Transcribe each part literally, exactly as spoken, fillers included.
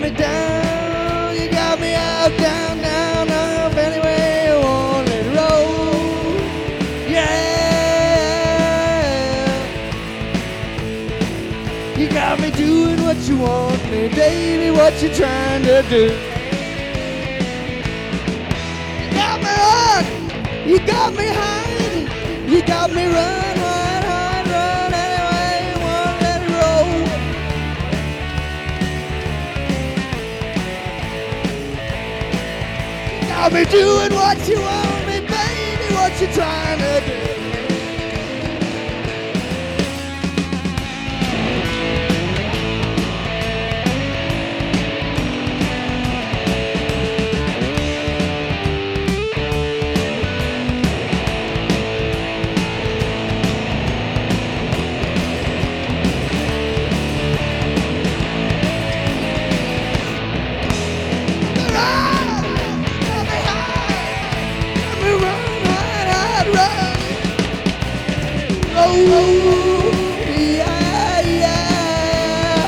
me down, you got me up, down, down, up, any way you want it, roll. Yeah. You got me doing what you want me, baby, what you trying to do. You got me on, you got me hiding, you got me run, hide, hide, run, anyway you want, let it roll. I'll be doing what you want me, baby, what you trying to do. Oh, yeah, yeah.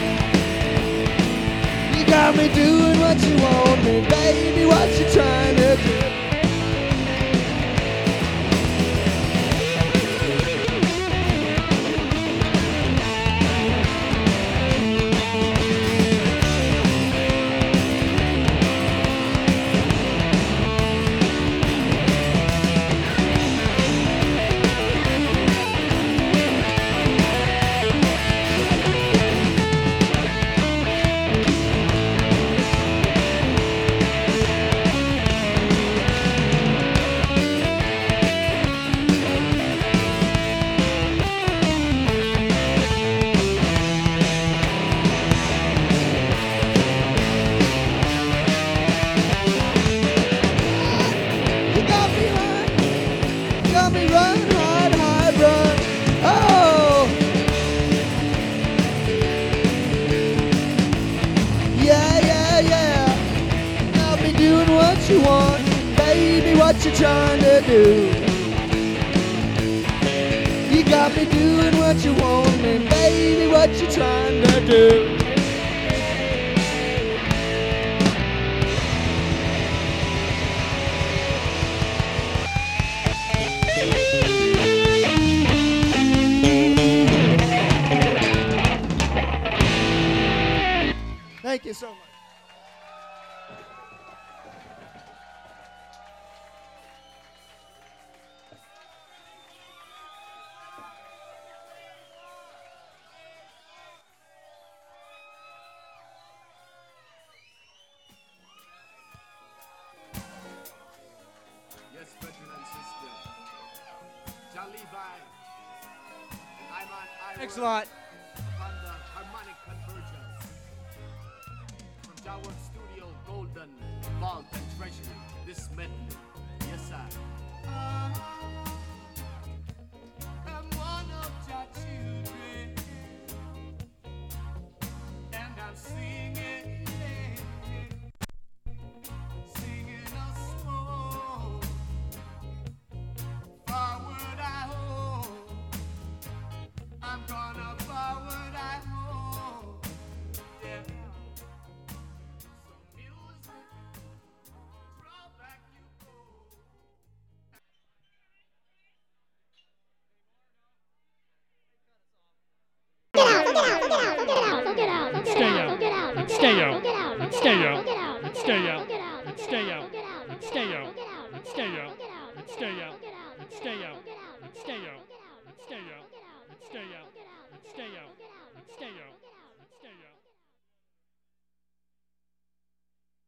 You got me doing what you want me, baby, what you trying to do. Got me run, hard, hard, run. Oh, yeah, yeah, yeah. Got me doing what you want, baby, what you trying to do. You got me doing what you want, and baby, what you trying to do. Thank you so much. Yes, brethren and sisters. John Levi. I'm on I Excellent. on the harmonic convergence. From Jawad Studio, Golden, Vault, and Treasury. This medley. Yes, sir. I'm one of your children. And I'm singing. Singing a song. Forward I hope. I'm gonna forward I hope. Yeah. Some music. Draw back you go. Stay out. Stay out. Stay out. Stay out. Stay out. Stay out. Stay out. Stay out. Stay out. Stay out. Stay out. Stay out. Stay out. Stay out. Stay out.